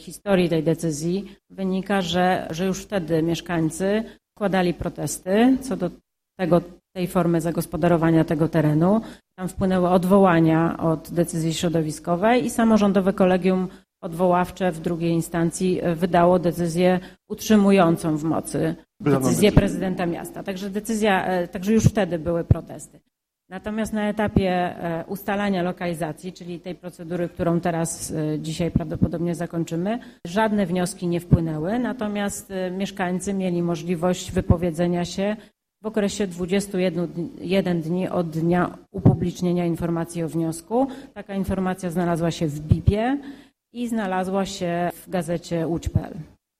historii tej decyzji wynika, że już wtedy mieszkańcy składali protesty co do tej formy zagospodarowania tego terenu. Tam wpłynęły odwołania od decyzji środowiskowej i samorządowe kolegium odwoławcze w drugiej instancji wydało decyzję utrzymującą w mocy decyzję prezydenta miasta. Także już wtedy były protesty. Natomiast na etapie ustalania lokalizacji, czyli tej procedury, którą teraz dzisiaj prawdopodobnie zakończymy, żadne wnioski nie wpłynęły, natomiast mieszkańcy mieli możliwość wypowiedzenia się w okresie 21 dni od dnia upublicznienia informacji o wniosku. Taka informacja znalazła się w BIP-ie i znalazła się w gazecie Łódź.pl.